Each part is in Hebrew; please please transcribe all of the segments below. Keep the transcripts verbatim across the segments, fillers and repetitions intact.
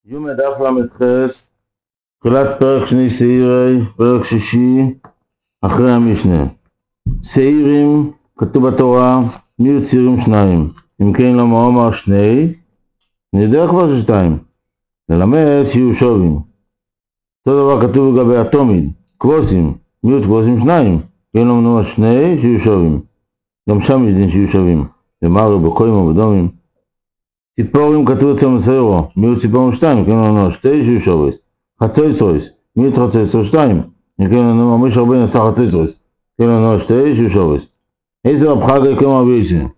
יום דף למתחס, תחילת פרק שני שעירי, פרק שישי, אחרי המשנה. שעירים, כתוב בתורה, מיעוט שעירים שניים. אם כן למה אומר שני, אני יודע כבר ששתיים. ללמד שיהיו שובים. אותו דבר כתוב לגבי התומיד, כבוסים, מיעוט כבוסים שניים. כן למה נאמר שני, שיהיו שובים. גם שם יש דין שיהיו שובים. במארו, בקוים ובדומים. ציפורים כתוב אצל מציירו, מיעוט ציפורים שתיים, כן לנו שתי שיהיו שובים. חצוצרוס, מיעוט חצוצרוס שתיים, כן לנו משה רבנו עשה חצוצרוס, כן לנו שתי שיהיו שובים. איזה רב חגי כמו רבי יצחק.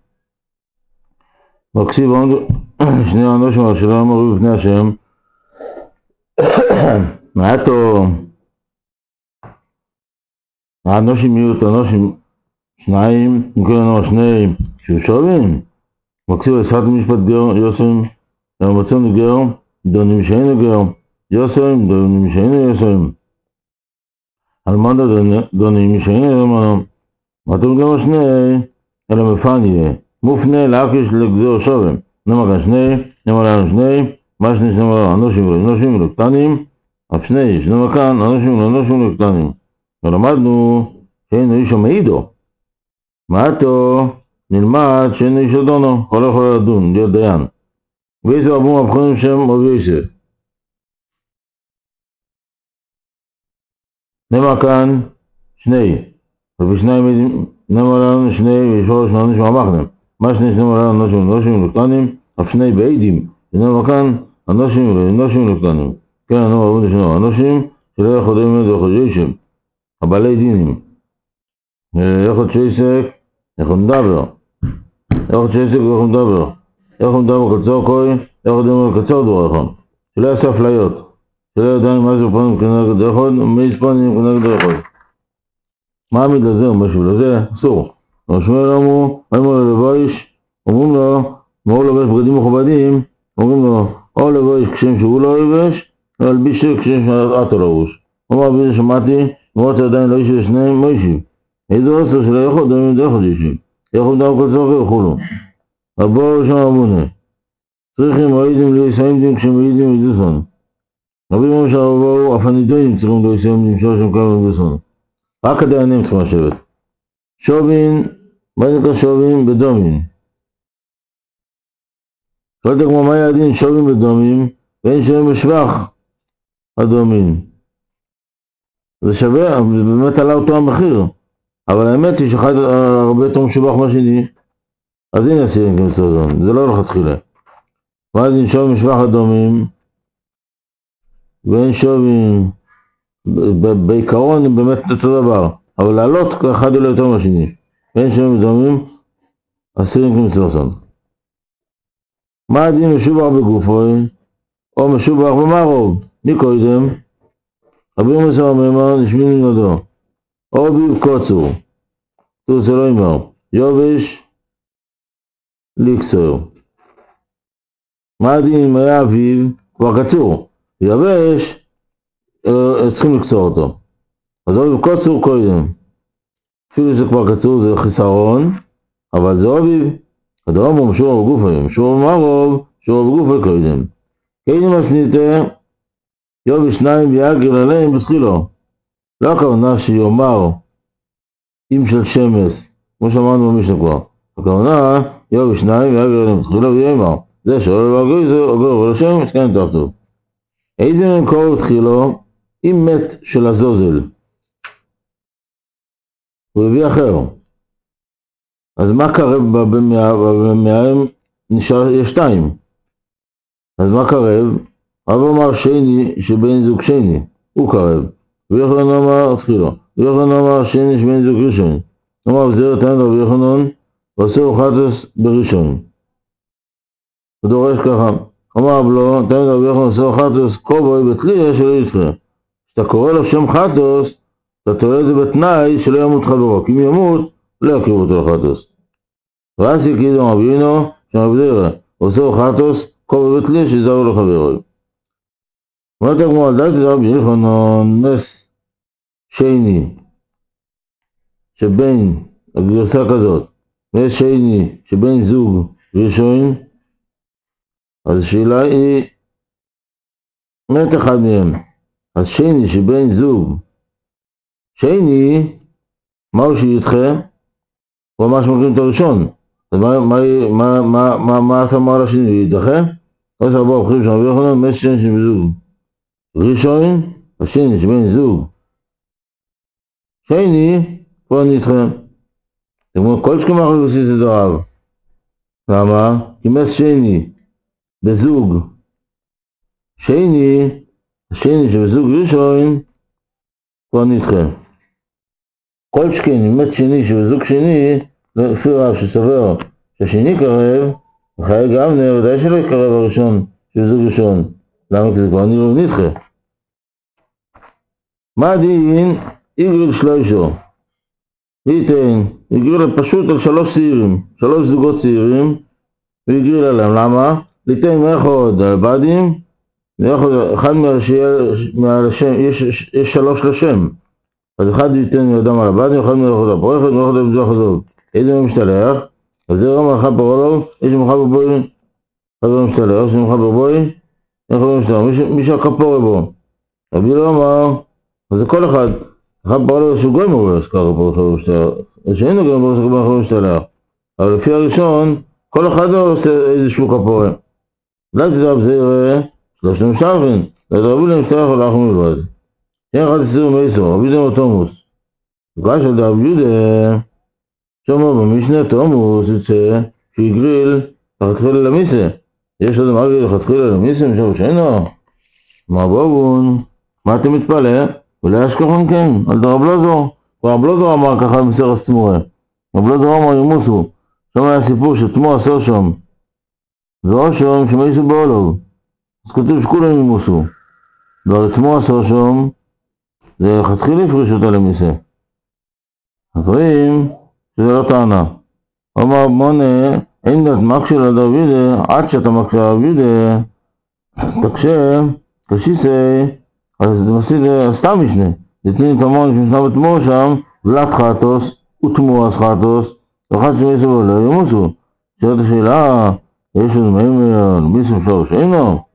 מקשיב שני אנושים על שלא אמרו בפני השם, מעטו האנושים מיעוט אנושים שניים, כן לנו שני שיהיו שובים. מקשיב לשחק משפט גר יוסרים, ומצאנו גר, דונים שאינו גר, יוסרים, דונים שאינו יוסרים. אלמנה דונים שאינו אלמנה. מתום גם שני, אלא מפניה. מופנה להקיש לגזור שובים. נאמר כאן שני, נאמר לנו שני, מה שני שנאמר אנושים ולאנושים ולקטנים, אף שני, שנאמר כאן אנושים ולאנושים ולקטנים. ולמדנו שאינו איש המעידו. מעטו נלמד שאינו איש אדונו, כל יכול לדון, להיות דיין. ואיזה רבו מבחונים שם רבי יוסף. נאמר כאן שני, ובשניים נאמר לנו שני וישור שני אנשים המחנם. מה שני שנאמר לנו אנושים ולאנושים ולקטנים, אף שני בעידים, ונאמר כאן אנושים ולאנושים ולקטנים. כן, נאמר רבו נשנו אנושים שלא יכולים להיות יכול ישם, הבעלי דינים. יכול שייסק, יכול מדבר. יכול שייסק ויכול מדבר. יכול מדבר קצור כוי, יכול מדבר קצור דבור יכול. שלא יעשה אפליות. שלא יודעים מה זה פונים כנגד אחד, ומי ספונים כנגד אחד. מה עמיד לזה ומשהו לזה? אסור. ושמואל אמרו, אמרו ללבויש, אומרים לו, מה הוא לובש בגדים מכובדים? אומרים לו, או לבויש כשם שהוא לא לובש, או ללביש כשם שאתה לא לובש. אומר בי שמעתי, מרות עדיין לא איש לשניהם מוישים. איזה עשר שלא יכול דמים די יכול אישים. יכול דם כל צורכי וכולו. הבואו שם אבונה. צריכים מועידים לישאים כשמועידים ידוסון. רבים אומרים שהרבו, אף הנידונים צריכים לא יסיים למשור שם כמה מבוסון. רק הדיינים צריכים לשבת. שובין, מה זה כאן שובין? בדומים. שואלת כמו מה יעדין שובין בדומים, ואין שהם בשבח הדומים. זה שווה, זה באמת עלה אותו המחיר. אבל האמת היא שאחד הרבה יותר משובח מהשני. אז הנה עשירים כמצוא זון, זה לא הולך להתחילה. ואז אין שובין בשבח הדומים, ואין שובין... בעיקרון הם באמת אותו דבר, אבל לעלות אחד עולה יותר מהשני. ואין שהם דומים, עשירים כמצווסון. מה הדין משובח בגופוי, או משובח במרוב? מי קודם? רבי מסר מימר נשמין לנדו, או ביב קוצור, תור זה לא ימר, יובש ליקסור. מה הדין אם היה אביב, כבר קצור, יבש, צריכים לקצור אותו. אז אביב קוצור קודם. אפילו שזה כבר קצור זה חיסרון, אבל זה אביב. הדרום הוא משור בגופי, משור במרוב, משור בגופי קודם. קודם הסניתה, יובי שניים ויאגר עליהם בתחילו. לא הכוונה שיאמר אם של שמס, כמו שאמרנו במשנה כבר. הכוונה, יובי שניים ויאגר עליהם בתחילו ויאמר. זה שאול ואגוי זה, אגוי ולשם, מסכן תחתו. איזה מקור בתחילו? אם מת של הזוזל. הוא הביא אחר. אז מה קרב במאהם? נשאר, יש שתיים. אז מה קרב? רב אמר שני שבן זוג שני, הוא קרב. ויוחנן אמר תחילו. ויוחנן אמר שני שבן זוג ראשון. אמר וזהר תנד רבי יוחנן, ועושה חטוס בראשון. הוא דורש ככה. אמר לו, תנד רבי יוחנן עושה חטוס קובוי בתחיליה שלא יתחיל. כשאתה קורא לו שם חטוס, אתה תולה את זה בתנאי שלא ימות חברו. כי אם ימות, לא יקריבו אותו לחטוס. ואז יקרידו רבינו, שם רבי עושה חטוס קובוי בתחיליה שזהו לחברו. אומרת הגמרא, דלתי רבי יוחנן נס שני שבין הגרסה כזאת נס שני שבין זוג ראשון, אז השאלה היא מת אחד מהם. אז שני שבן זוג, שני, מהו שידחה? הוא ממש מקרים את הראשון. אז מה, מה, מה, מה, מה, מה אתה אמר לשני? ידחה? אז ארבעה הופכים שם, ויוחנן מת שני שבן זוג. ראשון, השני שבן זוג. שני, כבר נדחה. זאת אומרת, כל שכם אנחנו עושים את דבריו. למה? כי מת שני, בזוג. שני, השני שבזוג ראשון, כבר נדחה. כל שכן, אם מת שני שבזוג שני, לפי רב שסובר שהשני קרב, וחייג אבנר, ודאי שלא יקרב הראשון שבזוג ראשון. למה? כי זה כבר נדחה. מה הדין? איגריל שלושו. ייתן, הגריל פשוט על שלוש צעירים, שלוש זוגות צעירים, והגריל עליהם. למה? ליתן מאחוד על בדים, אחד מהשם, יש, יש שלוש לשם. אז אחד ייתן מידם על הבדים, אחד מאחוד על פרחת, מאחוד על מזוח הזוג. איזה מהם משתלח? אז זה רמה אחד פרולוב, יש מחבר בוי, אחד מהם משתלח, יש מחבר בוי, איך הוא משתלח? מי שהכפור בו. רבי לא אמר, אז זה כל אחד. אחד פרולוב שהוא גוי מובס, ככה פרחת משתלח. אז שאינו גוי מובס, ככה משתלח. אבל לפי הראשון, כל אחד לא עושה איזשהו כפור. אולי תדע בזה יראה, שלושת המשתלחים, ודרבו להם משתלח ולאחר מלבד. אין אחד עשיר מייסו, רבי דם תומוס. וקרא של דרב יהודה, שאומר במשנה תומוס יוצא שהגריל לכתחילה למיסה. יש עוד אמר לכתחילה למיסה, משהו שאינו. מה בובון? מה אתה מתפלא? אולי אשכחון כן, על דרב לוזו. ורב לוזו אמר ככה במסר הסתמורה. רב לוזו אמר ימוסו. שם היה סיפור שתמו עשו שם. ועוד שם שמייסו בעולוב. אז כתוב שכולם ימוסו. ועוד תמו עשו שם, זה לכתחילה הפריש אותה למיסה. אז רואים שזה לא טענה. אומר מונה, אין דת מקשה לדרב יהודה, עד שאתה מקשה לדרב יהודה, תקשה, קשיסי, אז זה מסית סתם משנה. נתנים את המון שמשנה ותמור שם, ולת חטוס, ותמור אז חטוס, ואחד שמייסו ולא ימוסו. שאלת השאלה, יש עוד מהם מיסו שלוש, אינו?